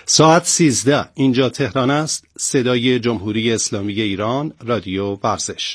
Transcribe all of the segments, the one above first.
ساعت 13 اینجا تهران است. صدای جمهوری اسلامی ایران، رادیو ورزش.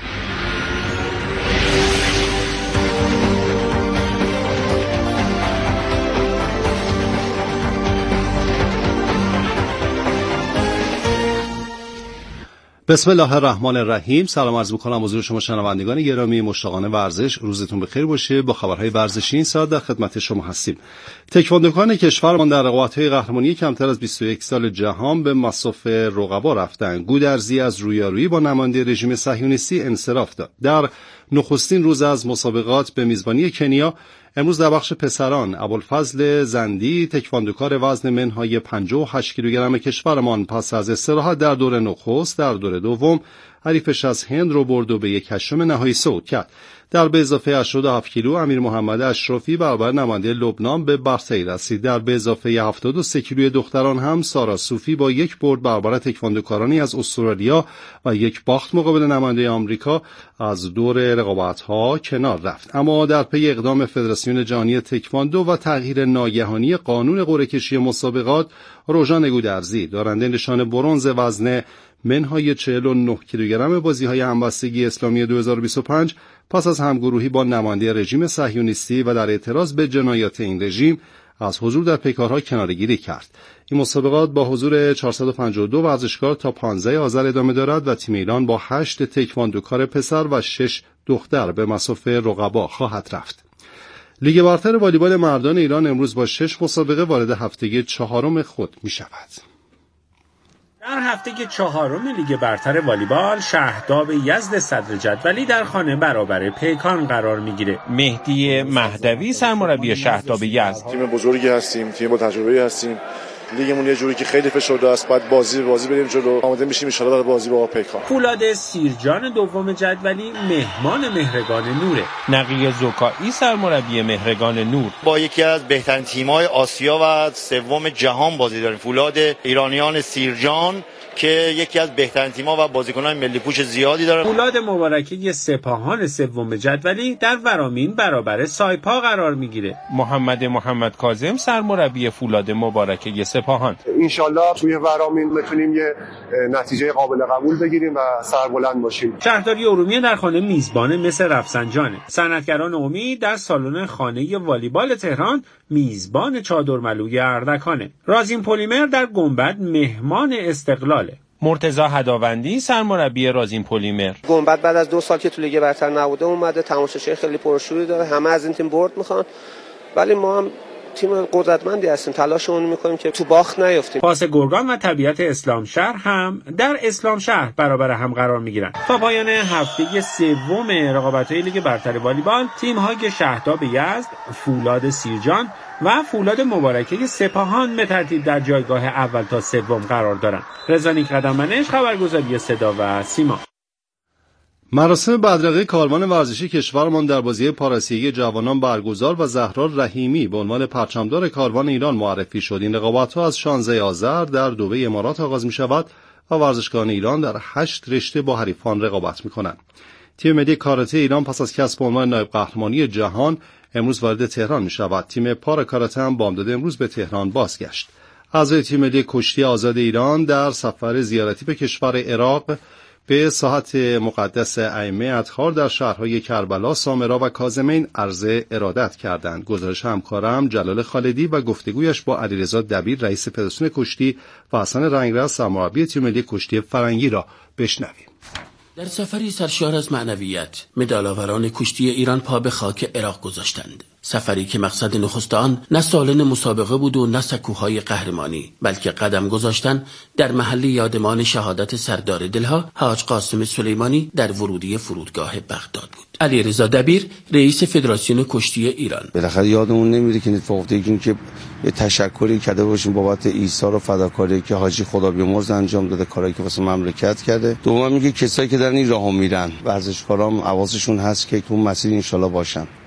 بسم الله الرحمن الرحیم. سلام عرض می‌کنم حضور شما شنوندگان گرامی مشتاقان ورزش. روزتون بخیر باشه. با خبرهای ورزشی این ساعت در خدمت شما هستیم. تکواندوکان کشورمان در رقابت‌های قهرمانی کمتر از 21 سال جهان به مصاف رقبا رفتند. گودرزی از رویارویی با نماینده رژیم صهیونیستی انصراف داد. در نخستین روز از مسابقات به میزبانی کنیا، امروز در بخش پسران ابوالفضل زندی تکواندوکار وزن منهای 58 کیلوگرم کشورمان پس از استراحت در دور نخست در دور دوم حریفش از هند رو برد و به 1/8 نهایی صعود کرد. در به اضافه 87 کیلو امیر محمد اشرفی برابر نماینده لبنان به برتری رسید. در به اضافه 73 کیلوی دختران هم سارا صوفی با یک برد برابر تکواندوکارانی از استرالیا و یک باخت مقابل نماینده آمریکا از دور رقابت‌ها کنار رفت. اما در پی اقدام فدراسیون جهانی تکواندو و تغییر ناگهانی قانون قرعه‌کشی مسابقات، روژان گودرزی دارنده نشان برنز وزن منهای 49 کیلوگرم بازی‌های همبستگی اسلامی 2025 پس از همگروهی با نماینده رژیم صهیونیستی و در اعتراض به جنایات این رژیم از حضور در پیکارها کناره‌گیری کرد. این مسابقات با حضور 452 ورزشکار تا 15 آذر ادامه دارد و تیم ایران با 8 تکواندوکار پسر و 6 دختر به مصاف رقبا خواهد رفت. لیگ برتر والیبال مردان ایران امروز با 6 مسابقه وارد هفته 4 خود می شود. در هفته 4 لیگ برتر والیبال شهرداب یزد صدر جدولی در خانه برابر پیکان قرار میگیره. مهدی مهدوی سرمربی شهرداب یزد: تیم بزرگی هستیم، تیم با تجربه هستیم. لیگمون یه جوری که خیلی فشرده است، بعد بازی بریم جلو، آماده میشیم ان شاءالله برای بازی با پیکان. فولاد سیرجان دوم جدولی مهمان مهرگان نوره. نقی زکایی سرمربی مهرگان نور: با یکی از بهترین تیم‌های آسیا و سوم جهان بازی داریم. فولاد ایرانیان سیرجان که یکی از بهترین تیم‌ها و بازیکنان ملی پوش زیادی داره. فولاد مبارکه سپاهان سوم جدولی در ورامین برابر سایپا قرار میگیره. محمد کاظم سرمربی فولاد مبارکه سپاهان: انشالله توی ورامین بتونیم یه نتیجه قابل قبول بگیریم و سربلند باشیم. شهرداری ارومیه در خانه میزبان مس رفسنجانه. صنعتگران امید در سالن خانه والیبال تهران میزبان چادرملوی اردکانه. رازین پلیمر در گنبد مهمان استقلال. مرتضی هداوندی سرمربی رازین پلیمر: گنبد بعد از 2 سال که تو لیگ برتر نبوده اومده، تماشاچی خیلی پرشوری داره، همه از این تیم برد میخوان، ولی ما هم تیم قدرتمندی هستیم، تلاشمون میکنیم که تو باخت نیفتیم. پاس گرگان و طبیعت اسلام شهر هم در اسلام شهر برابر هم قرار میگیرن. تا پایان هفته 3 رقابت‌های لیگ برتر والیبال، تیم‌های شهرداب یزد، فولاد سیرجان و فولاد مبارکه سپاهان به ترتیب در جایگاه اول تا 3 قرار دارند. رضا قدم‌منش، خبرگزاری صدا و سیما. مراسم بدرقه کاروان ورزشی کشورمان در بازی پاراسیگی جوانان برگزار و زهرا رحیمی به عنوان پرچمدار کاروان ایران معرفی شد. این رقابت‌ها از 16 آذر در دبی امارات آغاز می‌شود و ورزشکاران ایران در 8 رشته با حریفان رقابت می‌کنند. تیم ملی کاراته ایران پس از کسب عنوان نایب قهرمانی جهان امروز وارد تهران می‌شود. تیم پارا کاراته هم بامداد امروز به تهران بازگشت. اعضای تیم ملی کشتی آزاد ایران در سفر زیارتی به کشور عراق به ساحت مقدس ائمه اطهار در شهرهای کربلا، سامرا و کاظمین عرض ارادت کردند. گزارش همکارم جلال خالدی و گفتگویش با علیرضا دبیر رئیس فدراسیون کشتی و حسن رنگرز سرمربی تیم ملی کشتی فرنگی را بشنویم. در سفری سرشار از معنویت، مدال‌آوران کشتی ایران پا به خاک عراق گذاشتند. سفری که مقصد نخست آن نه سالن مسابقه بود و نه سکوهای قهرمانی، بلکه قدم گذاشتن در محل یادمان شهادت سردار دلها حاج قاسم سلیمانی در ورودی فرودگاه بغداد بود. علیرضا دبیر رئیس فدراسیون کشتی ایران: بالاخره یادمون نمیره که اتفاق افتاد که یه تشکری کرده باشیم بابت ایثار و فداکاری که حاجی خدا بیامرز انجام داده، کاری که واسه مملکت کرده. دوم میگه کسایی که دارن این راهو میرن، ورزشکارام حواسشون هست که تو مسیر ان شاءالله باشن.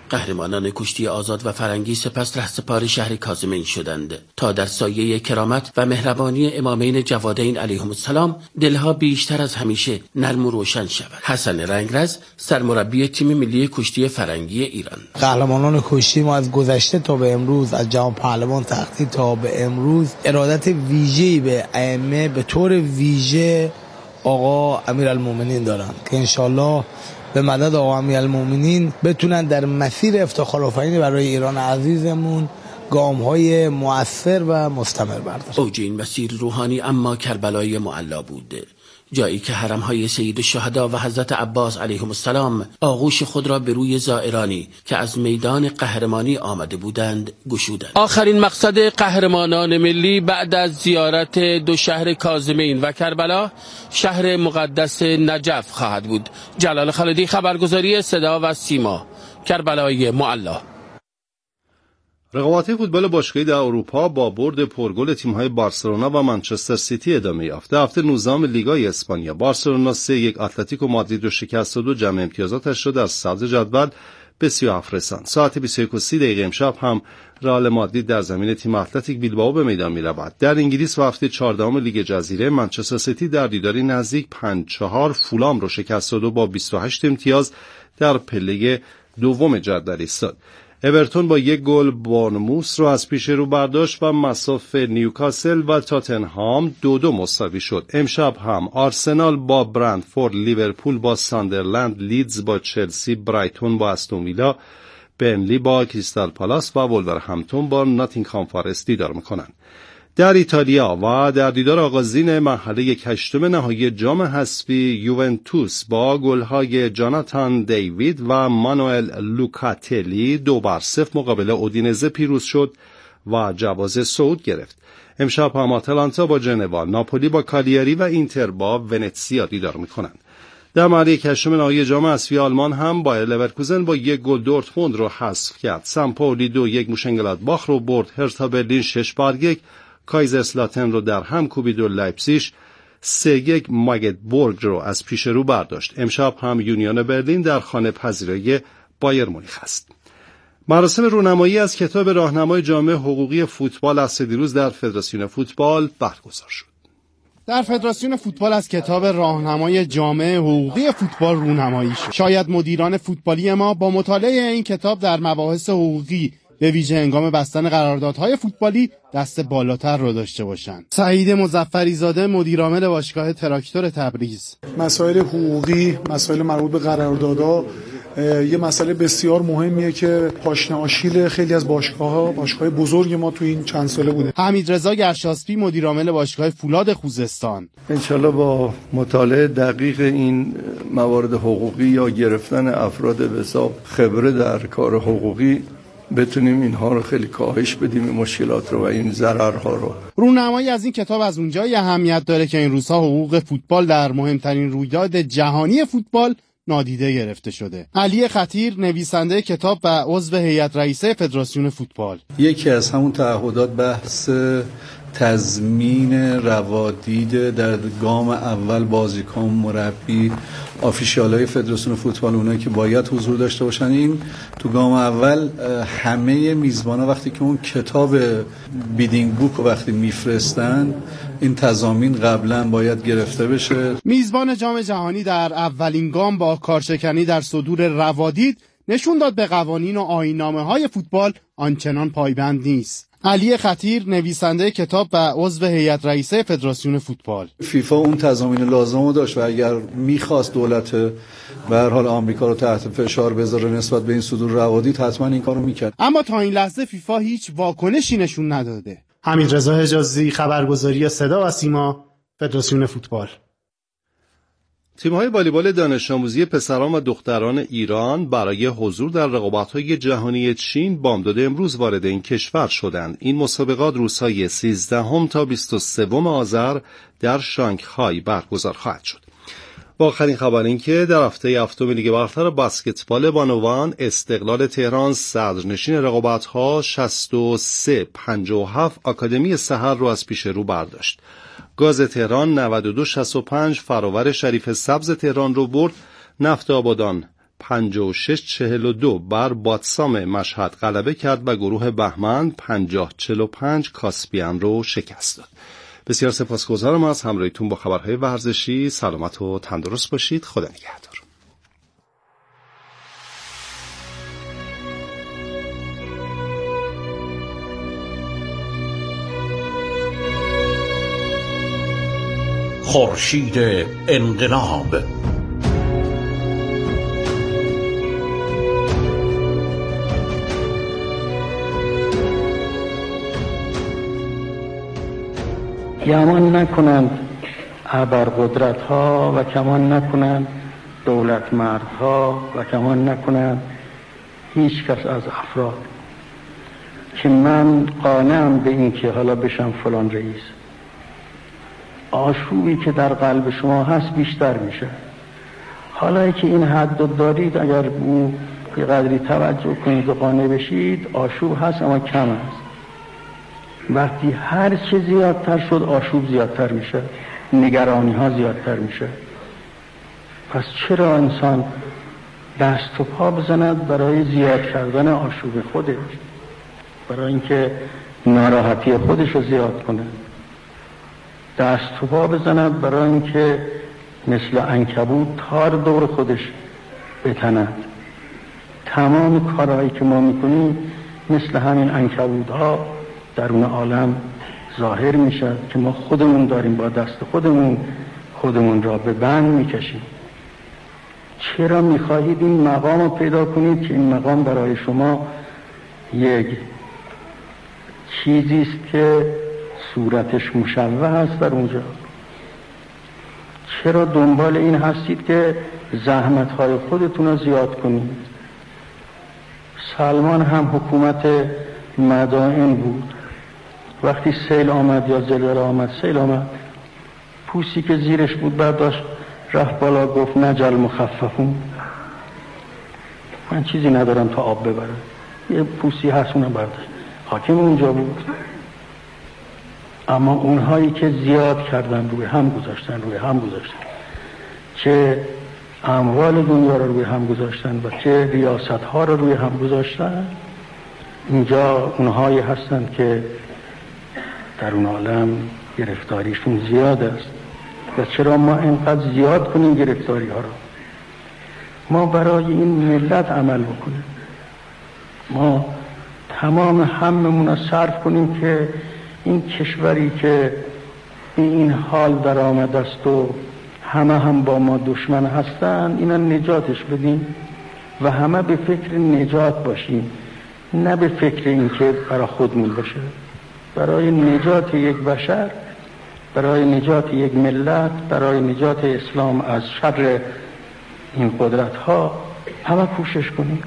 قهرمانان کشتی آزاد و فرنگی سپس رهسپار شهر کاظمین شدند تا در سایه کرامت و مهربانی امامین جوادین علیهم السلام دلها بیشتر از همیشه نرم و روشن شود. حسن رنگرز، سرمربی تیم ملی کشتی فرنگی ایران: قهرمانان کشتی ما از گذشته تا به امروز، از جام پهلوان تختی تا به امروز، ارادت ویژه‌ای به ائمه به طور ویژه آقا امیرالمومنین دارن که انشالله به مدد آقا امیرالمومنین بتونن در مسیر افتخارآفرینی برای ایران عزیزمون گام‌های مؤثر و مستمر بردارن. اوج این مسیر روحانی اما کربلای معلا بود، جایی که حرم‌های سید الشهدا و حضرت عباس علیهم السلام آغوش خود را به روی زائرانی که از میدان قهرمانی آمده بودند گشودند. آخرین مقصد قهرمانان ملی بعد از زیارت دو شهر کاظمین و کربلا شهر مقدس نجف خواهد بود. جلال خالدی، خبرگزاری صدا و سیما، کربلای معلا. رقابت فوتبال باشگاهی در اروپا با برد پرگل تیم‌های بارسلونا و منچستر سیتی ادامه یافت. در هفته 19 لیگای اسپانیا بارسلونا 3-1 اتلتیکو مادرید را شکست و جمع امتیازاتش را در صدر جدول به 37 رساند. ساعت 21:30 امشب هم رئال مادرید در زمین تیم اتلتیک بیلبائو به میدان می‌رود. در انگلیس و هفته 14 لیگ جزیره منچستر سیتی در دیداری نزدیک 5-4 فولام را شکست و با 28 امتیاز در پله دوم جدول ایستاد. اورتون با 1 گل بورنموث را از پیش رو برداشت و مصاف نیوکاسل و تاتنهام 2-2 مساوی شد. امشب هم آرسنال با برندفورد، لیورپول با ساندرلند، لیدز با چلسی، برایتون با استون ویلا، برنلی با کریستال پالاس و ولورهمپتون با ناتینگهام فارست دیدار می‌کنند. در ایتالیا و در دیدار آغازین مرحله 8 نهایی جام حذفی یوونتوس با گل‌های جاناتان دیوید و مانوئل لوکاتلی 2-0 مقابل اودینزه پیروز شد و جواز صعود گرفت. امشب هم آتلانتا با ژنوا، ناپولی با کالیاری و اینتر با ونتسیا دیدار می‌کنند. در مرحله 8 نهایی جام حذفی آلمان هم بایر لورکوزن با 1 گل دورتموند را حذف کرد. سمپولی 2-1 موشنگلادباخ رو برد. هرتا برلین 6-1 کایزرسلاتن رو در هم کوبید و لایپزیگ 3-1 ماگدبورگ رو از پیش رو برداشت. امشب هم یونیون برلین در خانه پذیرای بایر مونیخ است. مراسم رونمایی از کتاب راهنمای جامع حقوقی فوتبال از دیروز در فدراسیون فوتبال برگزار شد. در فدراسیون فوتبال از کتاب راهنمای جامع حقوقی فوتبال رونمایی شد. شاید مدیران فوتبالی ما با مطالعه این کتاب در مباحث حقوقی به ویژه هنگام بستن قراردادهای فوتبالی دست بالاتر رو داشته باشند. سعید مظفری زاده، مدیرعامل باشگاه تراکتور تبریز: مسائل حقوقی، مسائل مربوط به قراردادها یه مسئله بسیار مهمیه که پاشنه آشیل خیلی از باشگاه‌ها، باشگاه بزرگ ما تو این چند ساله بوده. حمیدرضا گرشاسپی، مدیرعامل باشگاه فولاد خوزستان: انشالله با مطالعه دقیق این موارد حقوقی یا گرفتن افراد به حساب خبره در کار حقوقی بتونیم اینها رو خیلی کاهش بدیم، این مشکلات رو و این ضررها رو. رونمایی از این کتاب از اونجایی اهمیت داره که این روزها حقوق فوتبال در مهمترین رویداد جهانی فوتبال نادیده گرفته شده. علی خطیر، نویسنده کتاب و عضو هیئت رئیسه فدراسیون فوتبال: یکی از همون تعهدات بحث تضمین روادید در گام اول بازیکن، مربی، آفیشیالای فدراسیون فوتبال، اونایی که باید حضور داشته باشن. این تو گام اول همه میزبانا وقتی که اون کتاب بیدینگ بوک رو وقتی میفرستن این تضامین قبلا باید گرفته بشه. میزبان جام جهانی در اولین گام با کارشکنی در صدور روادید نشون داد به قوانین و آیین‌نامه‌های فوتبال آنچنان پایبند نیست. علی خطیر، نویسنده کتاب و عضو هیئت رئیسه فدراسیون فوتبال: فیفا اون تضامین لازم رو داشت و اگر میخواست دولت به هر حال آمریکا رو تحت فشار بذاره نسبت به این صدور روادید حتما این کارو میکرد. اما تا این لحظه فیفا هیچ واکنشی نشون نداده. حمیدرضا حجازی، خبرگزاری صدا و سیما، فدراسیون فوتبال. تیم‌های والیبال دانش آموزی پسران و دختران ایران برای حضور در رقابت‌های جهانی چین بامداد امروز وارد این کشور شدند. این مسابقات روزهای 13 تا 23 آذر در شانگهای برگزار خواهد شد. با آخرین خبر این که در هفته هفتم لیگ برتر بسکتبال بانوان استقلال تهران صدرنشین رقابت‌ها 63-57 آکادمی سحر رو از پیش رو برداشت. گاز تهران 92-65 فراور شریف سبز تهران رو برد. نفت آبادان 56-42 بر باتسام مشهد غلبه کرد و گروه بهمن 50-45 کاسپیان رو شکست داد. بسیار سپاسگزارم از همراهیتون با خبرهای ورزشی. سلامت و تندرست باشید. خدا نگهدار. خورشید انقلاب. گمان نکنند ابرقدرت ها و کمان نکنند دولت مردها و کمان نکنند هیچ کس از افراد که من قانعم به این که حالا بشم فلان رئیس. آشوبی که در قلب شما هست بیشتر میشه. حالا که این حد دارید اگر به قدری توجه کنید و قانع بشید آشوب هست اما کم است. وقتی هر چه زیادتر شد آشوب زیادتر میشه، نگرانی ها زیادتر میشه. پس چرا انسان دست و پا بزند برای زیاد کردن آشوب خودش، برای اینکه ناراحتی خودش رو زیاد کنه، دست و پا بزند برای اینکه مثل عنکبوت تار دور خودش بتند. تمام کارهایی که ما میکنیم مثل همین عنکبوت‌ها درون عالم ظاهر میشه که ما خودمون داریم با دست خودمون را به بند میکشیم. چرا میخواهید این مقام رو پیدا کنید که این مقام برای شما یک چیزی است که صورتش مشوه است در اونجا؟ چرا دنبال این هستید که زحمت‌های خودتون رو زیاد کنید؟ سلمان هم حکومت مدائن بود. وقتی سیل آمد یا زلزله آمد، سیل آمد، پوستی که زیرش بود برداشت رفت بالا گفت نجل مخففون، من چیزی ندارم تا آب ببرم. یه پوستی هست اونم برداشت. حاکم اونجا بود. اما اونهایی که زیاد کردن روی هم گذاشتن چه اموال دنیا رو روی هم گذاشتن و چه ریاست ها رو روی هم گذاشتن، اینجا اونهایی هستن که در اون عالم گرفتاریشون زیاد است. و چرا ما اینقدر زیاد کنیم گرفتاری ها رو؟ ما برای این ملت عمل بکنیم، ما تمام هممون رو صرف کنیم که این کشوری که این حال در آمده است و همه هم با ما دشمن هستن اینا نجاتش بدیم و همه به فکر نجات باشیم، نه به فکر این که برای خودمون باشه. برای نجات یک بشر، برای نجات یک ملت، برای نجات اسلام از شر این قدرت ها همه کوشش کنیم.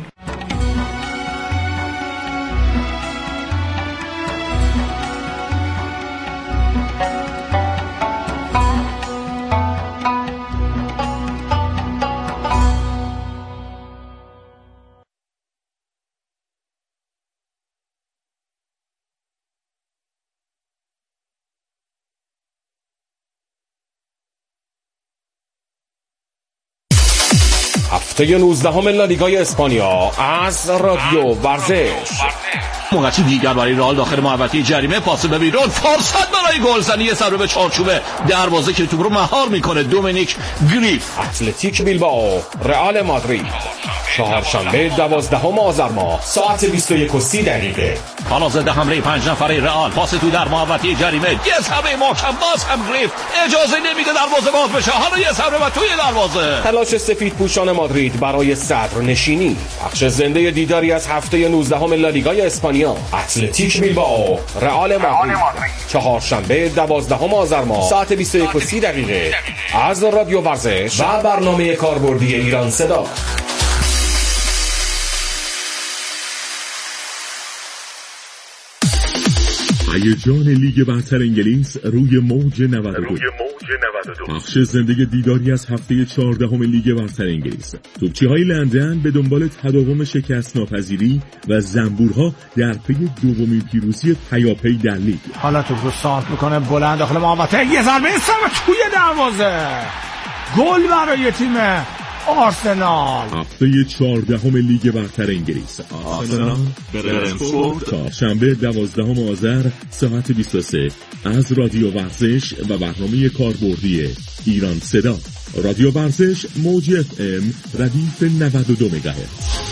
هفته 19 لالیگای اسپانیا از رادیو ورزش. موقعی دیگر برای رئال داخل محوطه جریمه، پاس به بیرون، فرصت برای گلزنی، ضربه به چارچوب دروازه که توپ رو مهار میکنه دومینیک گریف. اتلتیک بیلبائو رئال مادرید، چهارشنبه 12 آذر ماه ساعت 21:30. حالا ضد حمله 5 نفره رئال، پاس تو در محوطه جریمه، یه ضربه محکم، باز هم گریف اجازه نمیده دروازه باز بشه، حالا یه ضربه و توی دروازه. تلاش سفید پوشان مادرید برای صدر نشینی. بخش زنده دیداری از هفته 19 لالیگای اسپانیا، اتلتیک بیلبائو رئال مادرید، چهارشنبه 12 آذر ماه ساعت 21:30 از رادیو ورزش و برنامه کاربردی ایران صدا. هیجان لیگ برتر انگلیس روی موج 92. بخش زنده دیداری از هفته 14 لیگ برتر انگلیس. توپچی‌های لندن به دنبال تداوم شکست ناپذیری و زنبورها در پی دومین پیروزی پیاپی در لیگ. حالا توپ رو سانت میکنه بلند داخل محوطه، یه ضربه سر توی دروازه، گل برای تیم آرسنال. هفته 14 لیگ برتر انگلیس. آرسنال برنتفورد تا شنبه 12 آذر ساعت 23 از رادیو ورزش و برنامه کاربردی ایران صدا. رادیو ورزش موج اف ام ردیف 92 مگاهرتز.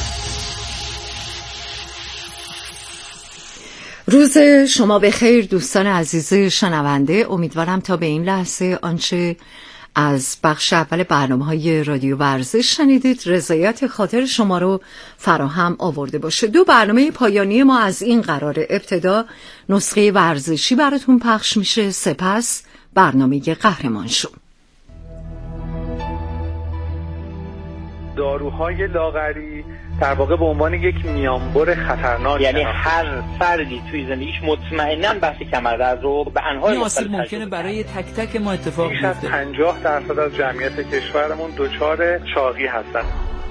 روز شما بخیر دوستان عزیز شنونده. امیدوارم تا به این لحظه آنچه از بخش اول برنامه‌های رادیو ورزش شنیدید رضایت خاطر شما رو فراهم آورده باشه. 2 برنامه پایانی ما از این قراره. ابتدا نسخه ورزشی براتون پخش میشه، سپس برنامه قهرمان شو. داروهای لاغری در واقع به عنوان یک میانبر خطرناک، یعنی هر فردی توی زندگیش مطمئناً بحث کمردرد رو به انواع مختلف ممکنه برای تک تک ما اتفاق بیفته. بیش از 50% از جمعیت کشورمون دچار چاقی هستن.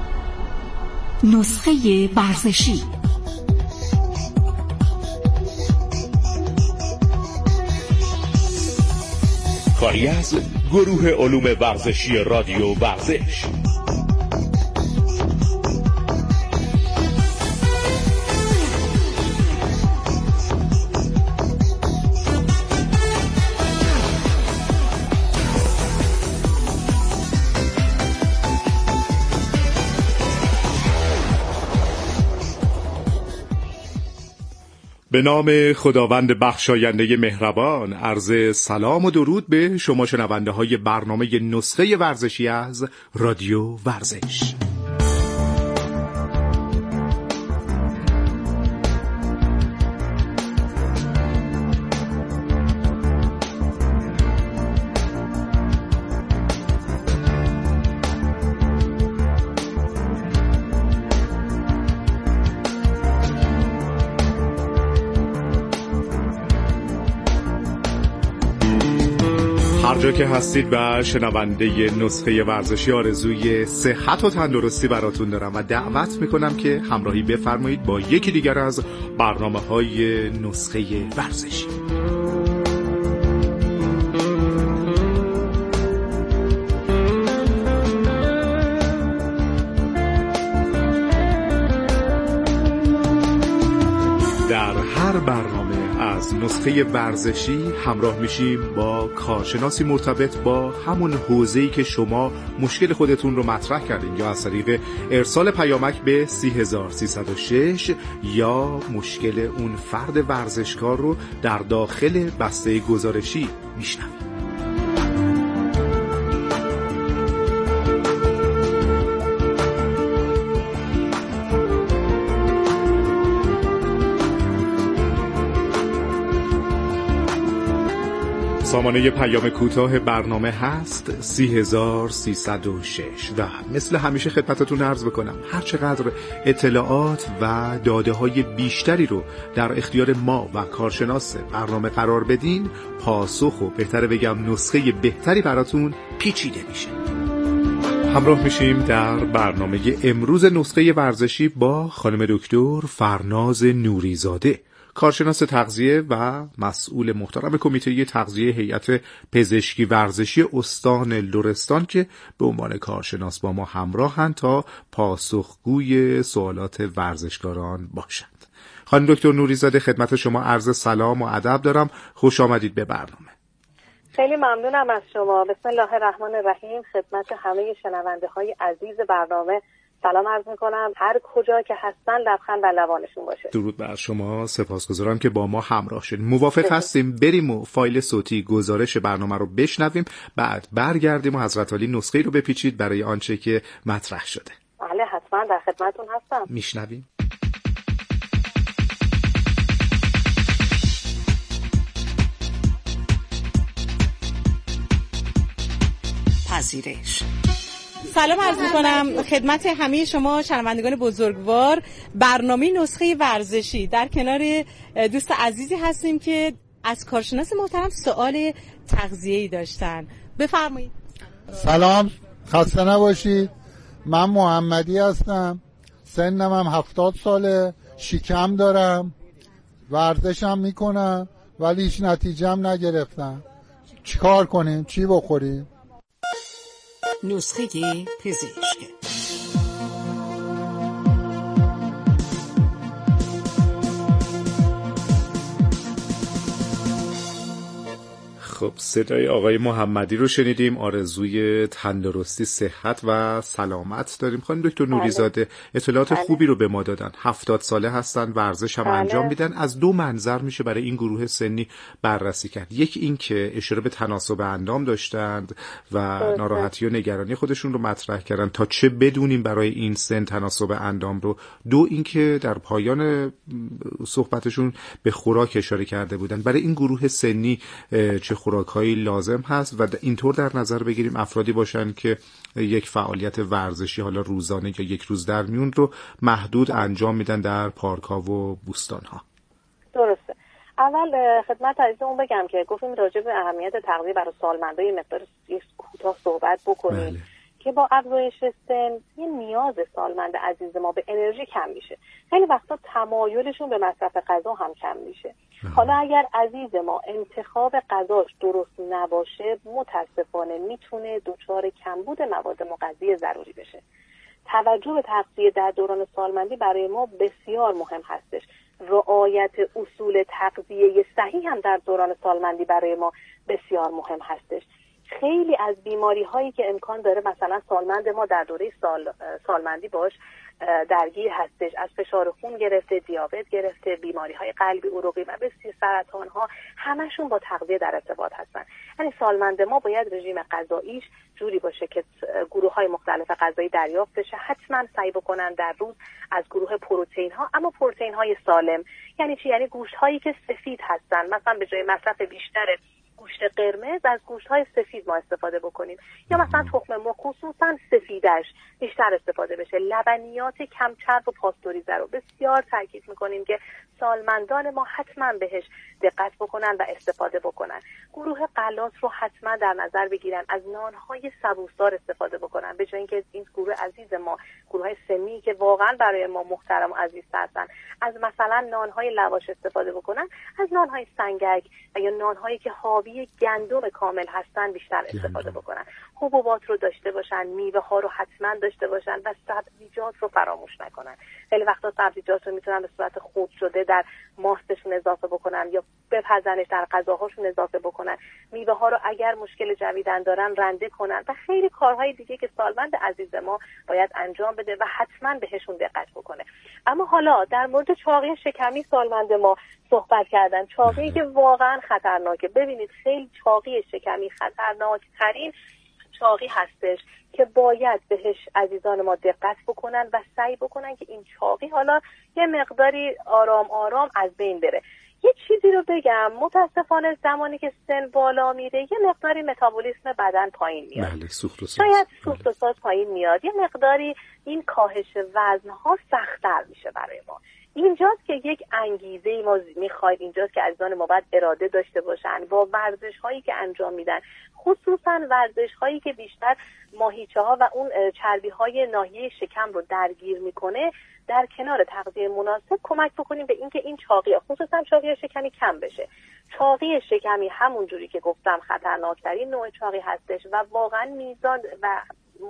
نسخه ورزشی. کاری از گروه علوم ورزشی رادیو ورزش. به نام خداوند بخشاینده مهربان، عرض سلام و درود به شما شنونده های برنامه نسخه ورزشی از رادیو ورزش. هر جا که هستید و شنونده نسخه ورزشی آرزوی صحت و تندرستی براتون دارم و دعوت میکنم که همراهی بفرمایید با یکی دیگر از برنامه‌های نسخه ورزشی. در هر برنامه از نسخه ورزشی همراه میشیم با کارشناسی مرتبط با همون حوزه‌ای که شما مشکل خودتون رو مطرح کردین، یا از طریق ارسال پیامک به 30306 یا مشکل اون فرد ورزشکار رو در داخل بسته گزارشی میشنوید. سامانه پیام کوتاه برنامه هست 30306 و مثل همیشه خدمتتون عرض بکنم هر چقدر اطلاعات و داده های بیشتری رو در اختیار ما و کارشناس برنامه قرار بدین، پاسخ و بهتره بگم نسخه بهتری براتون پیچیده میشه. همراه میشیم در برنامه امروز نسخه ورزشی با خانم دکتر فرناز نوریزاده، کارشناس تغذیه و مسئول محترم کمیته تغذیه هیئت پزشکی ورزشی استان لرستان که به عنوان کارشناس با ما همراهند تا پاسخگوی سوالات ورزشکاران باشند. خانم دکتر نوریزاده، خدمت شما عرض سلام و ادب دارم. خوش آمدید به برنامه. خیلی ممنونم از شما. بسم الله الرحمن الرحیم. خدمت همه شنونده های عزیز برنامه سلام عرض میکنم. هر کجا که هستن لبخند بر لبانشون باشه. درود بر شما. سپاسگزارم که با ما همراه شدید. موافق هستیم بریم و فایل صوتی گزارش برنامه رو بشنویم، بعد برگردیم و حضرت عالی نسخه رو بپیچید برای آنچه که مطرح شده. بله حتما در خدمتتون هستم. میشنویم. پذیرش. سلام عرض می‌کنم خدمت همه شما شنوندگان بزرگوار. برنامه نسخه ورزشی در کنار دوست عزیزی هستیم که از کارشناس محترم سوال تغذیه‌ای داشتن. بفرمایید. سلام، خسته نباشید. من محمدی هستم. سنم هم 70 ساله. شکم دارم. ورزشم میکنم ولی هیچ نتیجه هم نگرفتم. چیکار کنیم؟ چی بخوریم؟ نسخه پزشک. خب صدای آقای محمدی رو شنیدیم. آرزوی تندرستی، صحت و سلامت داریم. خانم دکتر نوری‌زاده اطلاعات خوبی رو به ما دادن. 70 ساله هستن، ورزش هم انجام میدن. از دو منظر میشه برای این گروه سنی بررسی کرد. یک این که اشاره به تناسب اندام داشتند و ناراحتی و نگرانی خودشون رو مطرح کردن تا چه بدونیم برای این سن تناسب اندام رو. دو این که در پایان صحبتشون به خوراک اشاره کرده بودن. برای این گروه سنی چه خوراک‌هایی لازم هست و اینطور در نظر بگیریم افرادی باشن که یک فعالیت ورزشی حالا روزانه یا یک روز در میون رو محدود انجام میدن در پارک‌ها و بوستان‌ها. درسته. اول خدمت عزیزمون بگم که گفتیم راجع به اهمیت تغذیه برای سالمندا یه مقدار کوتاه صحبت بکنیم که با افزایش سن یه نیاز سالمند عزیز ما به انرژی کم میشه. خیلی وقتا تمایلشون به مصرف غذا هم کم میشه. حالا اگر عزیز ما انتخاب غذاش درست نباشه متاسفانه میتونه دچار کمبود مواد مغذی ضروری بشه. توجه به تغذیه در دوران سالمندی برای ما بسیار مهم هستش. رعایت اصول تغذیه صحیح هم در دوران سالمندی برای ما بسیار مهم هستش. خیلی از بیماری هایی که امکان داره مثلا سالمند ما در دوره سالمندی باش درگیر هستش، از فشار خون گرفته، دیابت گرفته، بیماری های قلبی، عروقی و بسیار سرطان ها، همشون با تغذیه در ارتباط هستن. یعنی سالمند ما باید رژیم غذاییش جوری باشه که گروه های مختلف غذایی دریافت بشه. حتما سعی بکنن در روز از گروه پروتئین ها، اما پروتئین های سالم. یعنی چی؟ یعنی گوشت هایی که سفید هستن. مثلا به جای مصرف بیشتر گوشت قرمز از گوشت‌های سفید ما استفاده بکنیم، یا مثلا تخم مرغ خصوصا سفیدش بیشتر استفاده بشه. لبنیات کم چرب و پاستوریزه رو بسیار تاکید می‌کنیم که سالمندان ما حتما بهش دقت بکنن و استفاده بکنن. گروه غلات رو حتما در نظر بگیرن، از نان‌های سبوسدار استفاده بکنن به جای اینکه این گروه عزیز ما، گروه‌های سنی که واقعا برای ما محترم و عزیز هستن، از مثلا نان‌های لواش استفاده بکنن، از نان‌های سنگک و یا نان‌هایی که حاوی گندم کامل هستن بیشتر استفاده بکنن. حبوبات رو داشته باشن، میوه ها رو حتما داشته باشن و سبزیجات رو فراموش نکنن. خیلی وقتا سبزیجات رو میتونن به صورت خرد شده در ماستشون اضافه بکنن یا بپزنش در غذاهاشون اضافه بکنن. میوه ها رو اگر مشکل جویدن دارن رنده کنن و خیلی کارهای دیگه که سالمند عزیز ما باید انجام بده و حتما بهشون دقت بکنه. اما حالا در مورد چاقی شکمی سالمند ما صحبت کردن، چاقی که واقعا خطرناکه. ببینید خیلی چاقی شکمی خطرناک ترین چاقی هستش که باید بهش عزیزان ما دقت بکنن و سعی بکنن که این چاقی حالا یه مقداری آرام آرام از بین بره. یه چیزی رو بگم، متاسفانه زمانی که سن بالا میره یه مقداری متابولیسم بدن پایین میاد. شاید سوخت و ساز پایین میاد. یه مقداری این کاهش وزنها سخت‌تر میشه برای ما. اینجاست که یک انگیزه ما میخوایم، اینجاست که عزیزان ما باید اراده داشته باشن با ورزش هایی که انجام میدن، خصوصا ورزش هایی که بیشتر ماهیچه ها و اون چربی های ناحیه شکم رو درگیر میکنه، در کنار تغذیه مناسب کمک بکنیم به اینکه این چاقی، خصوصا چاقی شکمی کم بشه. چاقی شکمی همون جوری که گفتم خطرناکترین نوع چاقی هستش و واقعا میزان و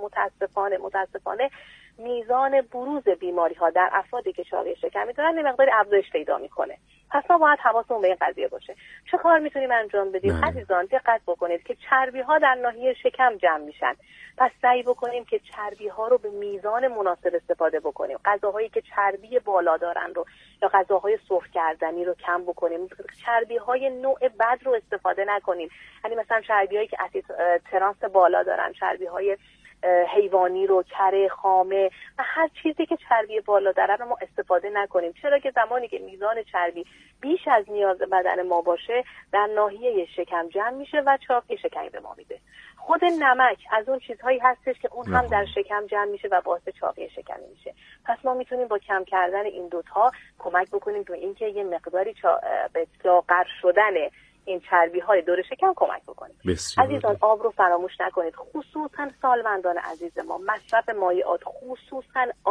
متاسفانه میزان بروز بیماری ها در افرادی که چاقی شکمی دارن یه مقدار افزایش پیدا میکنه. پس ما باید حواسمون به این قضیه باشه. چه کار میتونیم انجام بدیم؟ عزیزان دقت بکنید که چربی ها در ناحیه شکم جمع میشن. پس سعی بکنیم که چربی ها رو به میزان مناسب استفاده بکنیم. غذاهایی که چربی بالا دارن رو یا غذاهای سرخ کردنی رو کم بکنیم. چربی های نوع بد رو استفاده نکنیم. یعنی مثلا چربی هایی که اسید ترانس بالا دارن، چربی های حیوانی رو، کره، خامه و هر چیزی که چربی بالا داره رو ما استفاده نکنیم. چرا که زمانی که میزان چربی بیش از نیاز بدن ما باشه در ناحیه شکم جمع میشه و چاقی شکمی به ما میده. خود نمک از اون چیزهایی هستش که اون هم در شکم جمع میشه و باعث چاقی شکمی میشه. پس ما میتونیم با کم کردن این دوتا کمک بکنیم تو اینکه یه مقداری به لاغر شدن این چربی های دور شکم کمک بکنید. عزیزان آب رو فراموش نکنید، خصوصا سالمندان عزیز ما. مصرف مایعات، خصوصا آب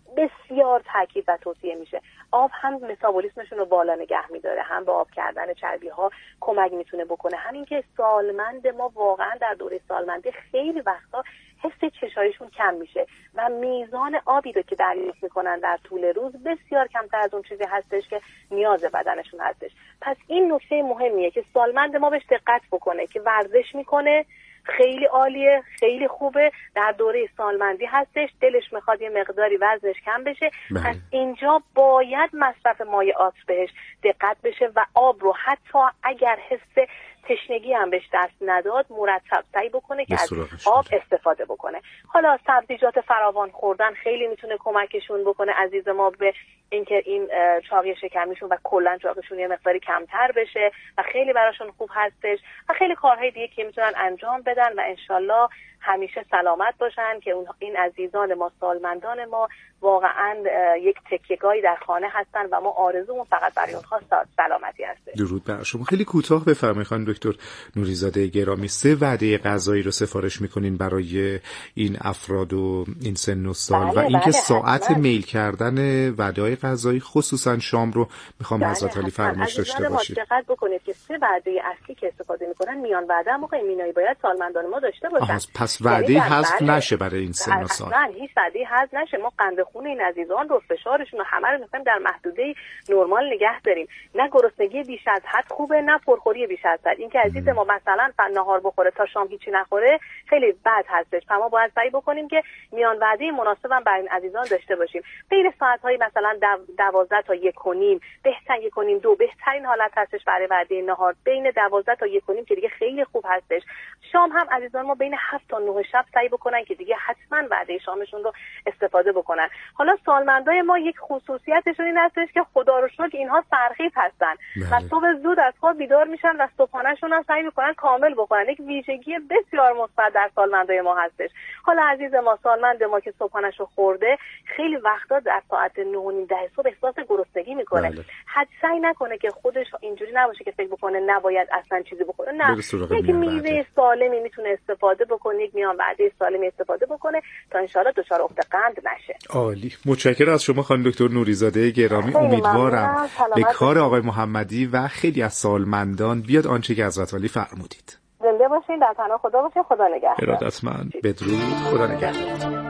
بسیار تاکید و توصیه میشه. آب هم متابولیسمشون رو بالا نگه میداره، هم به آب کردن چربی ها کمک میتونه بکنه. همین که سالمند ما واقعا در دوره سالمندی خیلی وقتا حس چشایشون کم میشه و میزان آبی رو که دریافت میکنن در طول روز بسیار کمتر از اون چیزی هستش که نیاز بدنشون هستش. پس این نکته مهمیه که سالمند ما بهش دقت بکنه که ورزش میکنه، خیلی عالیه، خیلی خوبه، در دوره سالمندی هستش، دلش میخواد یه مقداری وزنش کم بشه. پس اینجا باید مصرف مایعات بهش دقت بشه و آب رو حتی اگر حس تشنگی هم بهش دست نداد مرتب سعی بکنه که از آب استفاده بکنه. حالا سبزیجات فراوان خوردن خیلی میتونه کمکشون بکنه عزیز ما به اینکه این چاقی شکمیشون و کلا چاقیشون یه مقداری کمتر بشه و خیلی براشون خوب هستش و خیلی کارهای دیگه که میتونن انجام بدن و انشالله همیشه سلامت باشن که این عزیزان ما، سالمندان ما واقعا یک تکیه‌گاهی در خانه هستن و ما آرزومون فقط برای اونها سلامتی هست. درود بر شما. خیلی کوتاه بفرمایید خانم دکتر نوریزاده گرامی، 3 وعده غذایی رو سفارش میکنین برای این افراد و این سن و سال و اینکه ساعت میل کردن وعده‌های غذایی خصوصا شام رو میخوام حضرت علی فرمایش داشته باشید. دقت بکنید که 3 وعده اصلی که استفاده میکنن میان وعده هم آقای مینایی باید سالمندان ما داشته باشن. پس وعده حذف نشه برای این سن و سال. اصلا هیچ وعده حذف نشه. ما قند خون این عزیزان رو، فشارشون رو همه رو می‌خوایم در محدوده نرمال نگه داریم. نه گرسنگی بیش از حد خوبه، نه پرخوری بیش از حد. اینکه عزیز ما مثلا نهار بخوره تا شام هیچی نخوره خیلی بد هستش. ما باید سعی بکنیم که میان وعده مناسب هم برای این عزیزان داشته باشیم. بین ساعت‌های مثلا 12 تا 1:30 بهترین 1:30 بهترین حالت هستش برای وعده نهار. بین 12 تا 1:30 که دیگه خیلی خوب هستش. شام هم عزیزان ما بین 7 تا 9 شب سعی بکنن که دیگه حتما وعده شامشون رو استفاده بکنن. حالا سالمندای ما یک خصوصیتشون این هستش که خدا رو شکر اینها سرخیز هستن و صبح زود از خواب بیدار میشن و صبحانه‌شون هم سعی میکنن کامل بخورن. یک ویژگی بسیار مثبت در سالمندای ما هستش. حالا عزیز ما، سالمند ما که صبحانه‌شو خورده خیلی وقتا در ساعت 9:30 صبح احساس گرسنگی میکنه. حد سعی نکنه که خودش اینجوری نباشه که فکر بکنه نباید اصلا چیزی بخوره. نه، یک میوه سالمی میتونه استفاده بکنه، یک میان وعده سالمی استفاده بکنه تا انشالله دچار افت قند نشه. عالی. متشکرم از شما خانم دکتر نوریزاده گرامی. امیدوارم به کار آقای محمدی و خیلی از سالمندان بیاد آنچه که حضرت علی فرمودید. زنده باشین، در پناه خدا باشین. خدا نگهدار. ارادتمند. بدرود. خدا نگهدار.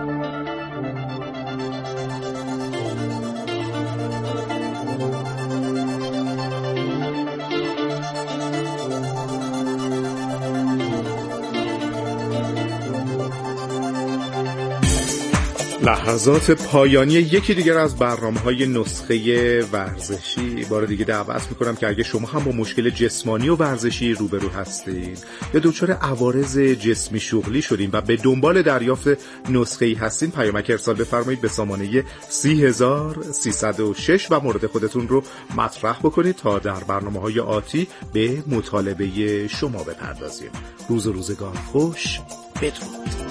لحظات پایانی یکی دیگر از برنامه‌های نسخه ورزشی. بار دیگه دعوت می‌کنم که اگه شما هم با مشکل جسمانی و ورزشی روبرو هستید یا دچار عوارض جسمی شغلی شدین و به دنبال دریافت نسخه‌ای هستین، پیامک ارسال بفرمایید به سامانه 30306 و مورد خودتون رو مطرح بکنید تا در برنامه‌های آتی به مطالبه شما بپردازیم. روز و روزگار خوش. بدرود.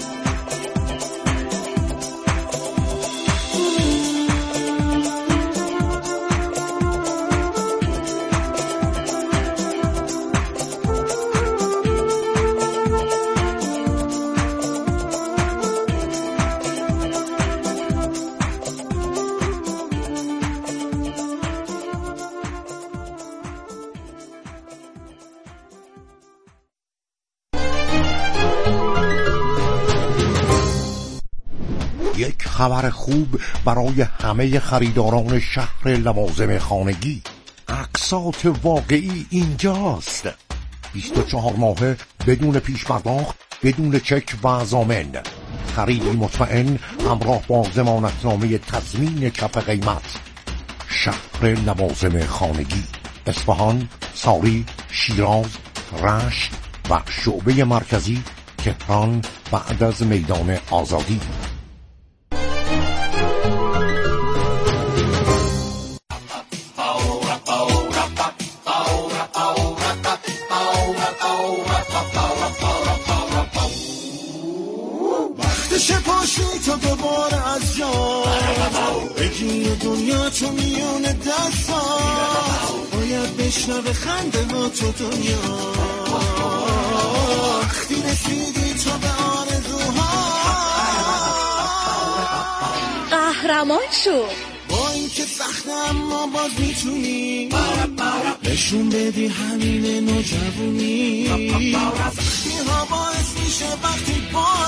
خبر خوب برای همه خریداران شهر لوازم خانگی. اقساط واقعی اینجاست. 24 ماهه بدون پیش پرداخت، بدون چک و ضامن. خریدی مطمئن همراه با ضمانتنامه تضمین کف قیمت. شهر لوازم خانگی، اصفهان، ساری، شیراز، رشت و شعبه مرکزی تهران بعد از میدان آزادی. تا دوباره از جا بگی دنیا تو میون دستا باید بشنوه خنده ها تو دنیا وقتی رسیدی تو به آرزوها. قهرمان جوان شو. با این که سخته اما باز میتونی نشون بدی همین نوجوانی. سختی ها باعث میشه وقتی با